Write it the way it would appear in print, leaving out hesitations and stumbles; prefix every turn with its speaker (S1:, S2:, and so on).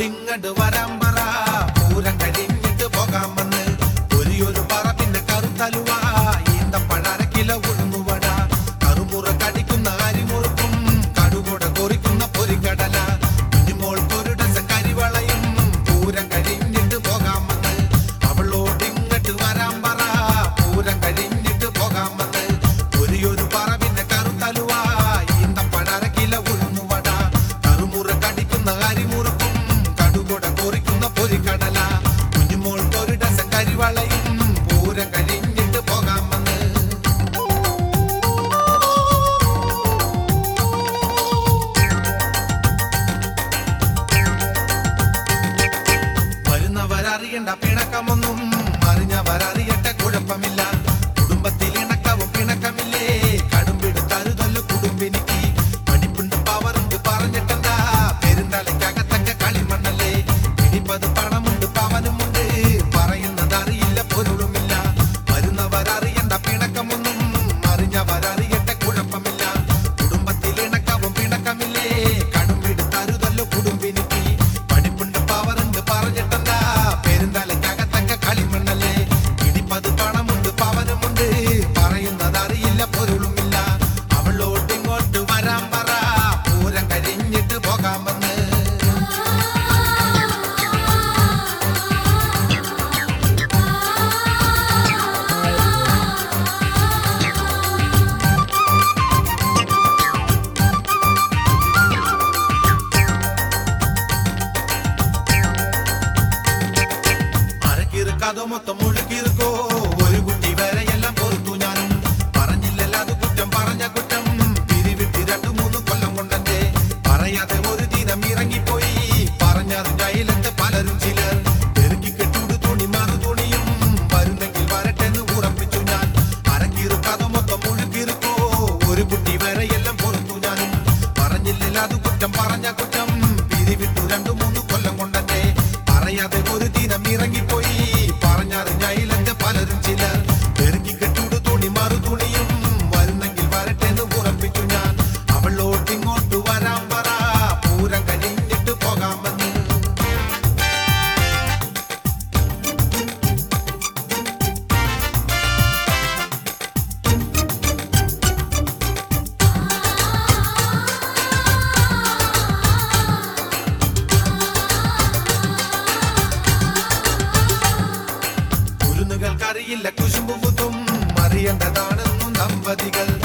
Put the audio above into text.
S1: അവളോടിങ്ങട് വരാൻ പറ പൂരം കഴിഞ്ഞിട്ട് പോകാമെന്ന് ഒരു പറ പിന്നെ കറുത്തലുവ ഈന്തപ്പഴ അരക്കിലോ ഉഴുന്നുവട കറുമുറ കടിക്കുന്ന അരിമുറുക്കും കടുകൊട കൊറിക്കുന്ന പൊരിക്കടല കുഞ്ഞുമോൾക്കൊരു ഡസൻ കരിവളയും പൂരം കഴിഞ്ഞിട്ട് പോകാമെന്ന് അവളോടിങ്ങട്ട് വരാൻ പറ പൂരം കഴിഞ്ഞിട്ട് പോകാമെന്ന് ഒരു പറ പിന്നെ കറുത്തലുവ ഈന്തപ്പഴ അരക്കിലോ ഉഴുന്നുവട കറുമുറ കടിക്കുന്ന അരിമുറുക്കും കടുകൊട കൊറിക്കുന്ന പൊരിക്കടല കുഞ്ഞുമോൾക്കൊരു ഡസൻ കരിവളയും പൂരം കഴിഞ്ഞിട്ട് പോകാമെന്ന് വരുന്നവരറിയണ്ട പിണക്കമൊന്നും അറിഞ്ഞവരറിയട്ടെ കുഴപ്പമില്ല കുടുംബത്തിൽ ഇണക്കവും പിണക്കമില്ലേ കടുംപിടുത്തരുതല്ലോ കുടുംബിനിക്ക് പഠിപ്പുണ്ട് പവറുണ്ട് പറഞ്ഞിട്ടെന്താ പെരുന്തലയ്ക്കകത്തൊക്കെ കളിമണ്ണല്ലേ ഇനിപ്പത് പണമുണ്ട് പവനുമുണ്ട് പറയുന്നതറിയില്ല പൊരുളുമില്ല വരുന്നവരറിയണ്ട പിണക്കമൊന്നും അറിഞ്ഞവരറിയട്ടെ കുഴപ്പമില്ല കുടുംബത്തിൽ ഇണക്കവും പിണക്കമില്ലേ കടുംപിടുത്തരുതല്ലോ കുടുംബിനിക്ക് പഠിപ്പുണ്ട് പവറുണ്ട് പറഞ്ഞിട്ടെന്താ പെരുന്തലയ്ക്കകത്തൊക്കെ കളിമണ്ണല്ലേ ഇനിപ്പത് പണമുണ്ട് പവനുമുണ്ട് പറയുന്നതറിയില്ല പൊരുളുമില്ല അവളോട്ടിങ്ങോട്ട് വരാൻ പറ പൂരം കഴിഞ്ഞിട്ട് പോകാമെന്ന് അരക്കിറുക്കാതോ മൊത്തം മുഴുക്കിറുക്കോ ഒരു കുട്ടി വരെ എല്ലാം പൊറുത്തു ഞാനും പറഞ്ഞില്ലല്ലോ അത് കുറ്റം പറഞ്ഞ കുറ്റം പിരിവിട്ട് 2-3 കൊല്ലം കൊണ്ടെന്റെ പറയാതെ ഒരു ദിനം ഇറങ്ങിപ്പോയി പറഞ്ഞറിഞ്ഞ അയലത്തെ പലരും ചിലർ പെരുക്കി കെട്ടൂട് തുണി മറു തുണിയും വരുന്നെങ്കിൽ വരട്ടെന്ന് ഉറപ്പിച്ചു ഞാൻ അരക്കിറുക്കാതോ മൊത്തം മുഴുക്കിറുക്കോ ഒരു കുട്ടി വരെ എല്ലാം പൊറുത്തു ഞാനും പറഞ്ഞില്ലല്ലോ അത് കുറ്റം പറഞ്ഞ കുറ്റം പിരിവിട്ടു 2-3 കൊല്ലം കൊണ്ടെന്റെ പറയാതെ ഒരു ദിനം ഇറങ്ങിപ്പോയി പറഞ്ഞറിഞ്ഞ അയലത്തെ പലരും ചിലർ പെരുക്കി കെട്ടൂട് തുണി മറു തുണിയും വരുന്നെങ്കിൽ വരട്ടെന്ന് ഉറപ്പിച്ചു ഞാൻ അവളോട്ടിങ്ങോട്ട് വരാൻ പറ പൂരം കഴിഞ്ഞിട്ട് പോകാമെന്ന് കുരുന്നുകൾക്കറിയില്ല കുശുമ്പും അറിയേണ്ടതാണെന്നും ദമ്പതികൾ